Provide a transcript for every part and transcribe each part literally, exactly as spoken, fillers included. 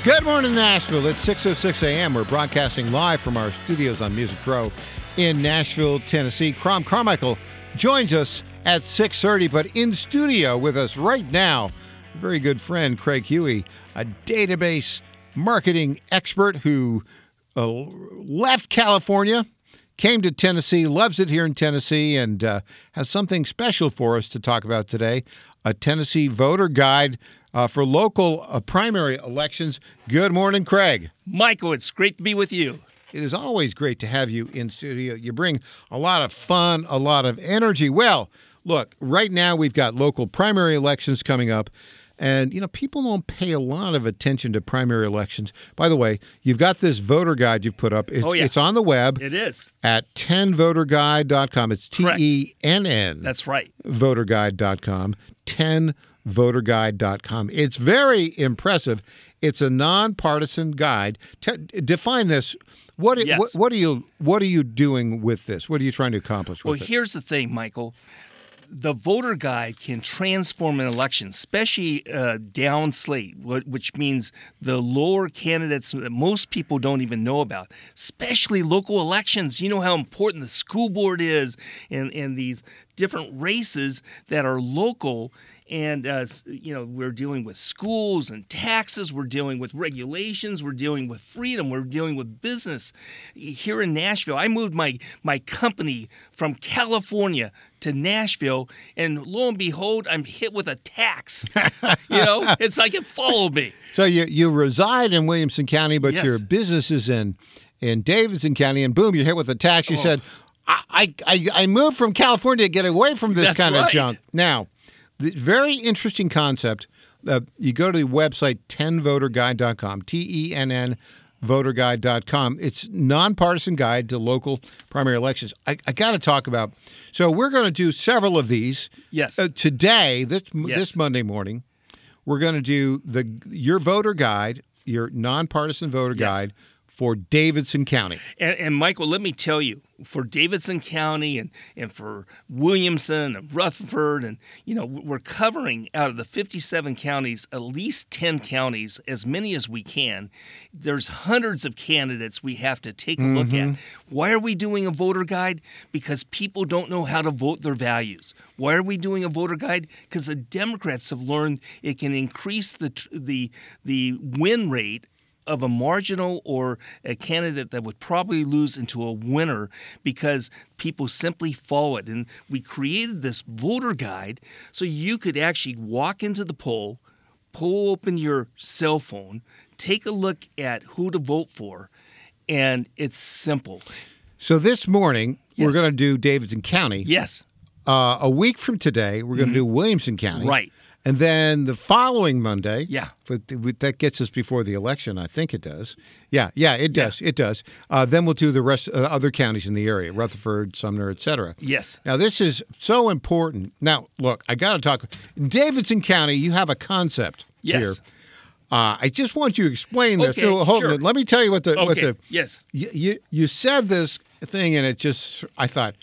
Good morning, Nashville. It's six oh six a.m. We're broadcasting live from our studios on Music Row in Nashville, Tennessee. Crom Carmichael joins us at six thirty, but in studio with us right now, a very good friend, Craig Huey, a database marketing expert who uh, left California, came to Tennessee, loves it here in Tennessee, and uh, has something special for us to talk about today, a Tennessee voter guide Uh, for local uh, primary elections. Good morning, Craig. Michael, it's great to be with you. It is always great to have you in studio. You bring a lot of fun, a lot of energy. Well, look, right now we've got local primary elections coming up, and, you know, people don't pay a lot of attention to primary elections. By the way, you've got this voter guide you've put up. It's, oh, yeah. It's on the web. It is. At ten voter guide dot com. It's T E N N. That's right. voter guide dot com. ten voter guide dot com. It's very impressive. It's a nonpartisan guide. T- define this. What, yes. what what are you what are you doing with this? What are you trying to accomplish with well, it? Well, here's the thing, Michael. The voter guide can transform an election, especially uh, down slate, which means the lower candidates that most people don't even know about, especially local elections. You know how important the school board is and, and these different races that are local. And, uh, you know, we're dealing with schools and taxes. We're dealing with regulations. We're dealing with freedom. We're dealing with business. Here in Nashville, I moved my, my company from California to Nashville, and lo and behold, I'm hit with a tax. You know, it's like it followed me. So you, you reside in Williamson County, but yes. your business is in, in Davidson County, and boom, you're hit with a tax. You oh. said, I, I, I moved from California to get away from this That's kind right. of junk. Now, the very interesting concept. Uh, you go to the website ten voter guide dot com, T E N N voter guide dot com. It's nonpartisan guide to local primary elections. I, I got to talk about. So we're going to do several of these. Yes. Uh, today, this yes. this Monday morning, we're going to do the your voter guide, your nonpartisan voter yes. guide for Davidson County. And, and Michael, let me tell you, for Davidson County and, and for Williamson and Rutherford, and, you know, we're covering out of the fifty-seven counties, at least ten counties, as many as we can. There's hundreds of candidates we have to take a mm-hmm. look at. Why are we doing a voter guide? Because people don't know how to vote their values. Why are we doing a voter guide? Because the Democrats have learned it can increase the the the win rate of a marginal or a candidate that would probably lose into a winner because people simply follow it. And we created this voter guide so you could actually walk into the poll, pull open your cell phone, take a look at who to vote for, and it's simple. So this morning, yes. we're going to do Davidson County. Yes. Uh, a week from today, we're going to mm-hmm. do Williamson County. Right. And then the following Monday, yeah, that gets us before the election. I think it does. Yeah, yeah, it does. Yeah. It does. Uh, then we'll do the rest uh, other counties in the area: Rutherford, Sumner, et cetera. Yes. Now this is so important. Now, look, I got to talk. In Davidson County, you have a concept yes. here. Uh, I just want you to explain this. Okay, no, hold sure. on. Let me tell you what the okay. what the yes. You, you you said this thing, and it just I thought,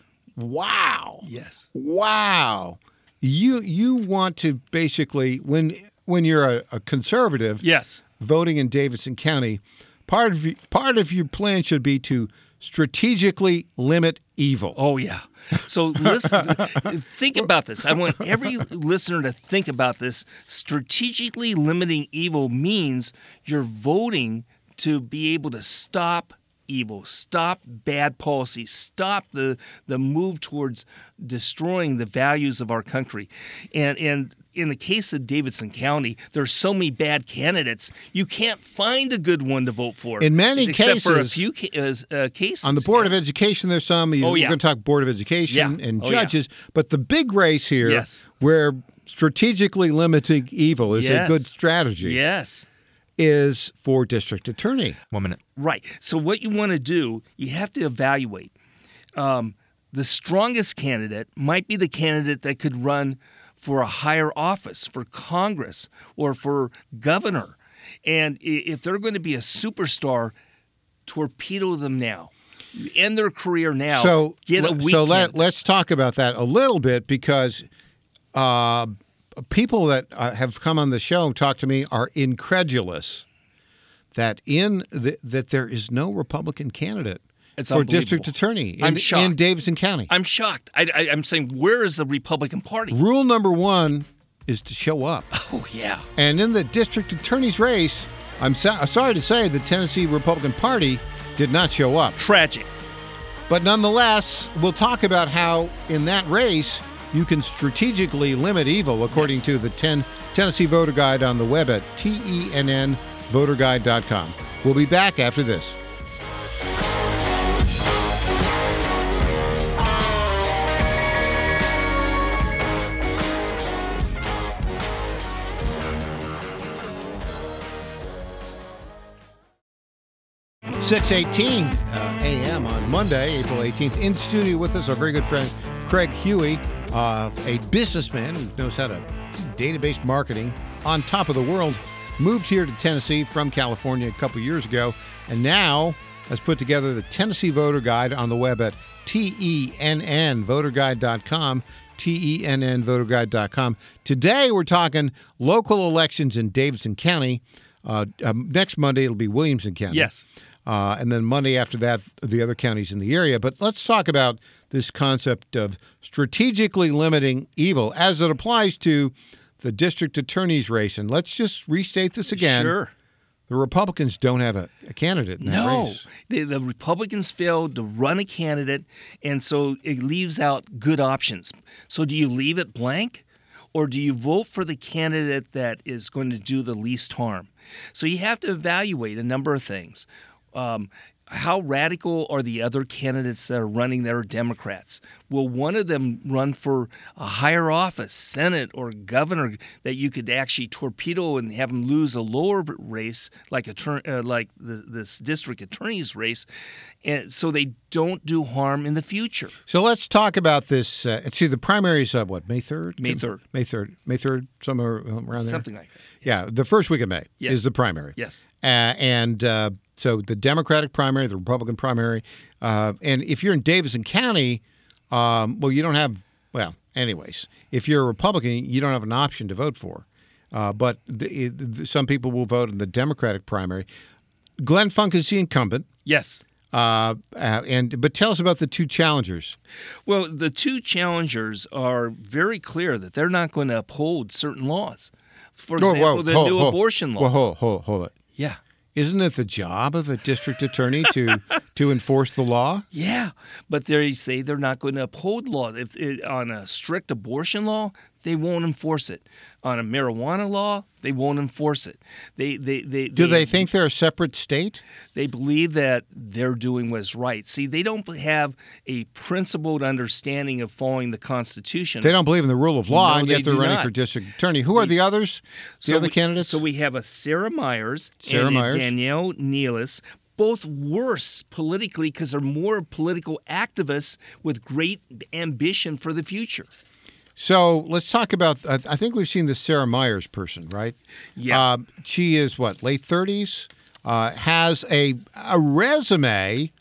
wow. Yes. Wow. You you want to basically, when when you're a, a conservative yes. voting in Davidson County, part of part of your plan should be to strategically limit evil. Oh, yeah. So listen, think about this. I want every listener to think about this. Strategically limiting evil means you're voting to be able to stop evil, stop bad policy, stop the the move towards destroying the values of our country. And and in the case of Davidson County, there's so many bad candidates, you can't find a good one to vote for. In many except cases, for a few ca- uh, cases. On the Board yeah. of Education, there's some. You, oh, yeah. We're going to talk Board of Education yeah. and oh, judges. Yeah. But the big race here, yes. where strategically limiting evil is yes. a good strategy. Yes. Is for district attorney. One minute. Right. So what you want to do, you have to evaluate. Um, the strongest candidate might be the candidate that could run for a higher office, for Congress or for governor. And if they're going to be a superstar, torpedo them now. End their career now. So, get a weekend. So let, let's talk about that a little bit because uh, people that uh, have come on the show talk to me are incredulous that in the, that there is no Republican candidate It's for district attorney in, I'm shocked. in Davidson County. I'm shocked. I, I, I'm saying, where is the Republican Party? Rule number one is to show up. Oh, yeah. And in the district attorney's race, I'm so- sorry to say the Tennessee Republican Party did not show up. Tragic. But nonetheless, we'll talk about how in that race you can strategically limit evil, according Yes. to the ten Tennessee Voter Guide on the web at T E N N voter guide dot com. We'll be back after this. six eighteen uh, a m on Monday, April eighteenth. In studio with us, our very good friend Craig Huey, uh, a businessman who knows how to do database marketing on top of the world. Moved here to Tennessee from California a couple years ago, and now has put together the Tennessee Voter Guide on the web at T E N N voter guide dot com. T E N N voter guide dot com. Today we're talking local elections in Davidson County. Uh, um, next Monday it'll be Williamson County. Yes. Uh, and then Monday after that, the other counties in the area. But let's talk about this concept of strategically limiting evil as it applies to the district attorney's race. And let's just restate this again. Sure. The Republicans don't have a, a candidate in that No, race. the, the Republicans failed to run a candidate, and so it leaves out good options. So do you leave it blank, or do you vote for the candidate that is going to do the least harm? So you have to evaluate a number of things. Um, how radical are the other candidates that are running that are Democrats? Will one of them run for a higher office, Senate or governor, that you could actually torpedo and have them lose a lower race, like a turn, uh, like the, this district attorney's race, and so they don't do harm in the future? So let's talk about this. Uh, see, the primaries of what, May third? May third. May third. May third, somewhere around there? Something like that. Yeah, the first week of May Yes. is the primary. Yes. Uh, and uh, so the Democratic primary, the Republican primary, uh, and if you're in Davidson County, um, well, you don't have, well, anyways, if you're a Republican, you don't have an option to vote for. Uh, but the, the, some people will vote in the Democratic primary. Glenn Funk is the incumbent. Yes. Uh, uh, and but tell us about the two challengers. Well, the two challengers are very clear that they're not going to uphold certain laws. For Whoa, example, whoa, the hold, new hold, abortion law. Well, hold, hold, hold it. Yeah. Isn't it the job of a district attorney to to enforce the law? Yeah, but they say they're not going to uphold law. If it, on a strict abortion law, they won't enforce it. On a marijuana law, they won't enforce it. They they they Do they think they're a separate state? They believe that they're doing what's right. See, they don't have a principled understanding of following the Constitution. They don't believe in the rule of law, No, and they yet they're do running not. for district attorney. Who are the others? The So other we- candidates? So we have a Sarah Myers Sarah and a Myers. Danielle Nealis, both worse politically because they're more political activists with great ambition for the future. So let's talk about. I I think we've seen the Sarah Myers person, right? Yeah. Uh, she is what, late thirties? Uh, has a a resume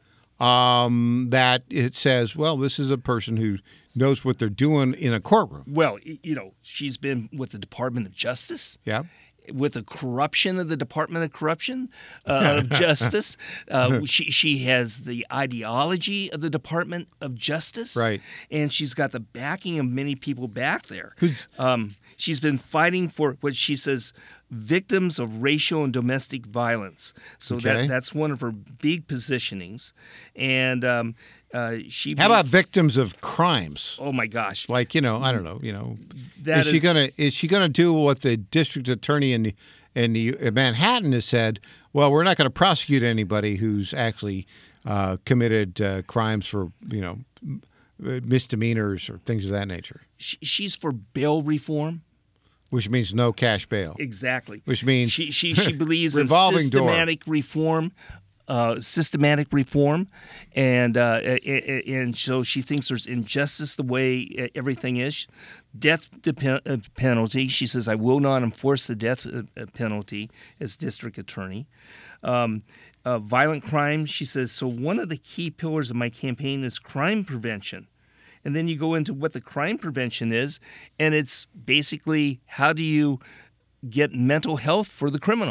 um, that it says, well, this is a person who knows what they're doing in a courtroom. Well, y- you know, she's been with the Department of Justice. Yeah. With the corruption of the Department of Corruption uh, of Justice, uh, she she has the ideology of the Department of Justice, Right. And she's got the backing of many people back there. Who's- Um, she's been fighting for what she says victims of racial and domestic violence. So Okay. that that's one of her big positionings, and um, uh, she. How about victims of crimes? Oh my gosh! Like, you know, I don't know, you know, That is she is- gonna is she gonna do what the district attorney in the, in the in Manhattan has said? Well, we're not going to prosecute anybody who's actually uh, committed uh, crimes for, you know, m- misdemeanors or things of that nature, She, she's for bail reform. which means no cash bail. Exactly. Which means she she she believes in revolving door. systematic reform, uh, systematic reform, and uh, a- a- and so she thinks there's injustice the way everything is. Death dep- uh, penalty. She says, I will not enforce the death uh, penalty as district attorney. Um, uh, violent crime. She says, so one of the key pillars of my campaign is crime prevention. And then you go into what the crime prevention is, and it's basically how do you get mental health for the criminal?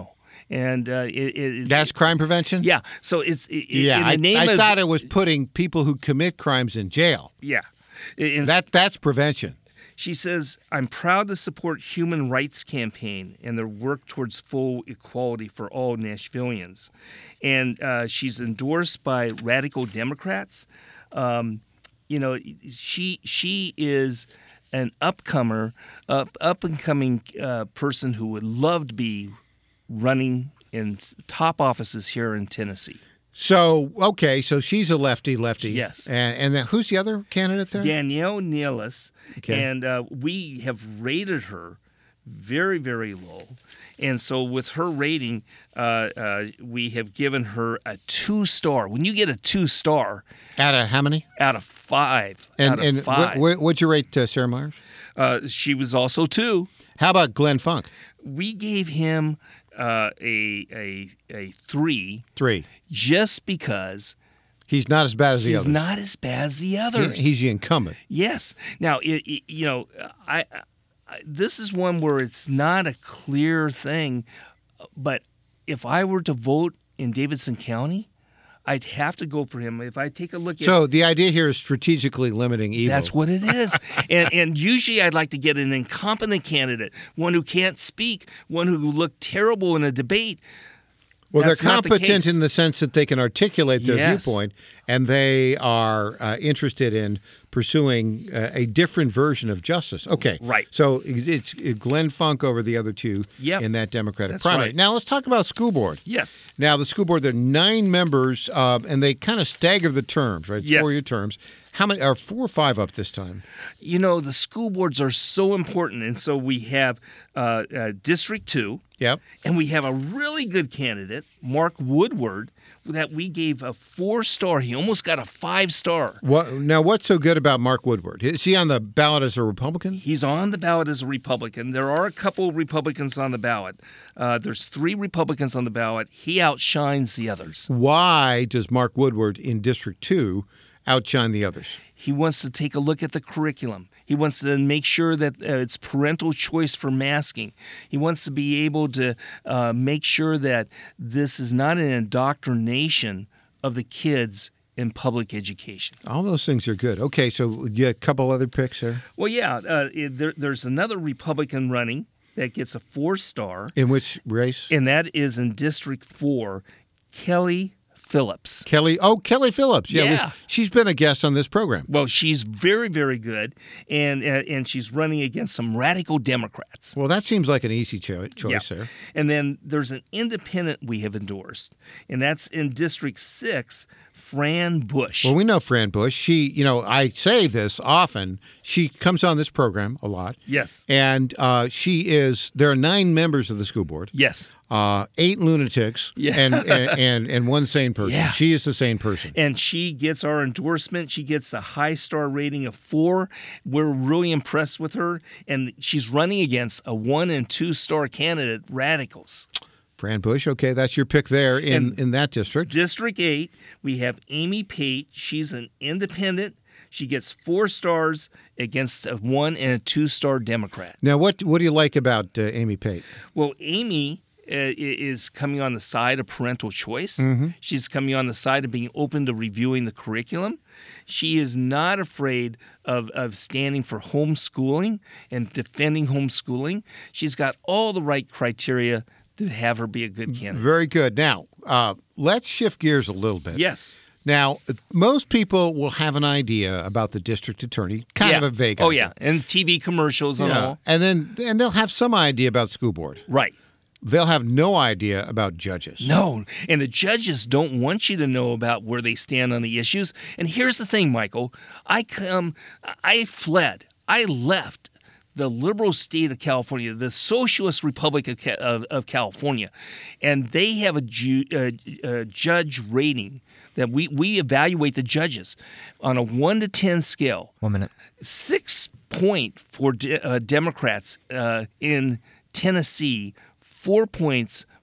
and uh, it, it, That's crime prevention? yeah. So it's it, Yeah, in the I, name I of, thought it was putting people who commit crimes in jail. yeah. In- That That's prevention. She says, I'm proud to support Human Rights Campaign and their work towards full equality for all Nashvillians. And uh, she's endorsed by radical Democrats. Um, you know, she she is an upcomer, up, up-and-coming uh, person who would love to be running in top offices here in Tennessee. So, okay, so she's a lefty, lefty. Yes. And, and then who's the other candidate there? Danielle Nealis, Okay. and uh, we have rated her very, very low. And so with her rating, uh, uh, we have given her a two-star. When you get a two-star Out of how many? out of five, And, out of and five, wh- wh- what'd you rate uh, Sarah Myers? uh, she was also two. How about Glenn Funk? We gave him uh, a, a, a three Three. just because He's not as bad as the he's others. not as bad as the He- others. He's the incumbent. Yes. Now, it, it, you know, I, I this is one where it's not a clear thing, but if I were to vote in Davidson County, I'd have to go for him. If I take a look at So the idea here is strategically limiting evil. that's what it is. and and usually I'd like to get an incompetent candidate, one who can't speak, one who looked terrible in a debate. Well, That's they're not the competent case. in the sense that they can articulate their Yes. viewpoint, and they are uh, interested in pursuing uh, a different version of justice. Okay, Right. So it's Glenn Funk over the other two Yep. in that Democratic That's primary. right. Now let's talk about school board. Yes. Now the school board, there are nine members, uh, and they kind of stagger the terms, right? It's Yes. four-year terms. How many are four or five up this time? You know, the school boards are so important. And so we have uh, uh, District two. Yep. And we have a really good candidate, Mark Woodward, that we gave a four-star. He almost got a five-star. What, now, what's so good about Mark Woodward? Is he on the ballot as a Republican? He's on the ballot as a Republican. There are a couple Republicans on the ballot. Uh, there's three Republicans on the ballot. He outshines the others. Why does Mark Woodward in District two outshine the others? He wants to take a look at the curriculum. He wants to make sure that uh, it's parental choice for masking. He wants to be able to uh, make sure that this is not an indoctrination of the kids in public education. All those things are good. Okay, so you got a couple other picks there. Well, yeah, uh, it, there, there's another Republican running that gets a four-star, In which race? and that is in District four, Kelly Phillips. Kelly. Oh, Kelly Phillips. Yeah, we- Yeah. she's been a guest on this program. Well, she's very, very good, and uh, and she's running against some radical Democrats. Well, that seems like an easy cho- choice Yeah. there. And then there's an independent we have endorsed, and that's in District six, Fran Bush. Well, we know Fran Bush. She, you know, I say this often. She comes on this program a lot. Yes. And uh, she is, there are nine members of the school board, Yes. uh, eight lunatics, Yeah. and, and, and and one sane person. Yeah. She is the sane person. And she gets our endorsement. She gets a high star rating of four. We're really impressed with her. And she's running against a one and two star candidate, radicals. Fran Bush, okay, that's your pick there in, And- in that district. District eight, we have Amy Pate. She's an independent. She gets four stars against a one and a two star Democrat. Now, what what do you like about uh, Amy Pate? Well, Amy uh, i- is coming on the side of parental choice. She's coming on the side of being open to reviewing the curriculum. She is not afraid of, of standing for homeschooling and defending homeschooling. She's got all the right criteria to have her be a good candidate. Very good. Now, uh, let's shift gears a little bit. Yes. Now, most people will have an idea about the district attorney, kind yeah. of a vague Oh, idea. yeah. And T V commercials and Yeah. all. And then and they'll have some idea about school board. Right. They'll have no idea about judges. No, and the judges don't want you to know about where they stand on the issues. And here's the thing, Michael. I come, I fled, I left the liberal state of California, the Socialist Republic of, Ca- of, of California, and they have a, ju- uh, uh, judge rating that we, we evaluate the judges on a one to ten scale. One minute. Six point for de- uh, Democrats uh, in Tennessee, four points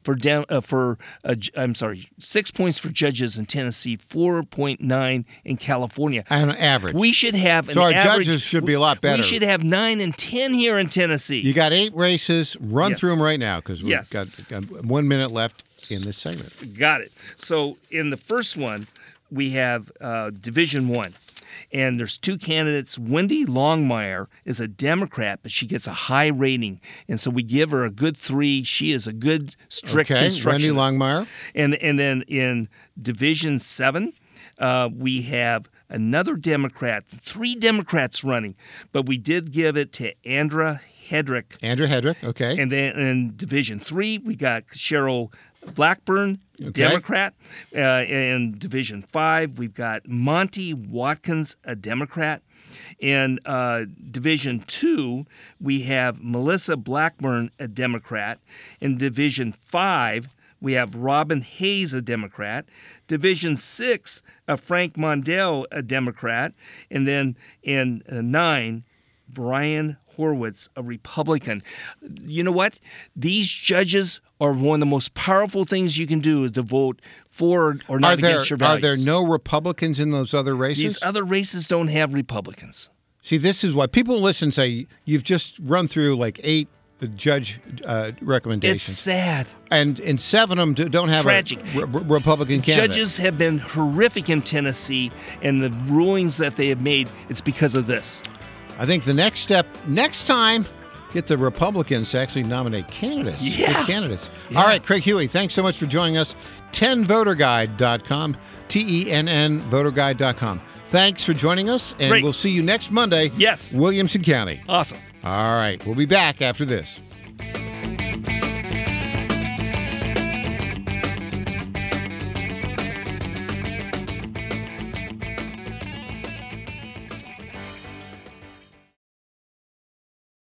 for down uh, for uh, j- I'm sorry, six points for judges in Tennessee, four point nine in California. On average. We should have an So our average, judges should be a lot better. We should have nine and ten here in Tennessee. You got eight races. Run Yes. through them right now because we've Yes. got, got one minute left in this segment. Got it. So in the first one, we have uh, Division One. And there's two candidates. Wendy Longmire is a Democrat, but she gets a high rating. And so we give her a good three. She is a good strict Okay, constructionist. Wendy Longmire. And, and then in Division seven, uh, we have another Democrat, three Democrats running. But we did give it to Andra Hedrick. Andrew Hedrick, okay. And then in Division three, we got Cheryl Blackburn, Okay. Democrat. Uh, in Division five, we've got Monty Watkins, a Democrat. In uh, Division two, we have Melissa Blackburn, a Democrat. In Division five, we have Robin Hayes, a Democrat. Division six, uh, Frank Mondale, a Democrat. And then in uh, nine, Brian Horwitz, a Republican. You know what? These judges are one of the most powerful things you can do is to vote for or not Are there, against your are values. there no Republicans in those other races? These other races don't have Republicans. See, this is why people listen and say, you've just run through like eight judge uh, recommendations. It's sad. And, and seven of them do- don't have Tragic. a re- re- Republican candidate. Judges have been horrific in Tennessee, and the rulings that they have made, it's because of this. I think the next step, next time, get the Republicans to actually nominate candidates. Yeah. Good candidates. Yeah. All right, Craig Huey, thanks so much for joining us. ten voter guide dot com, T E N N voter guide dot com. Thanks for joining us, and Great. we'll see you next Monday. Yes. Williamson County. Awesome. All right, we'll be back after this.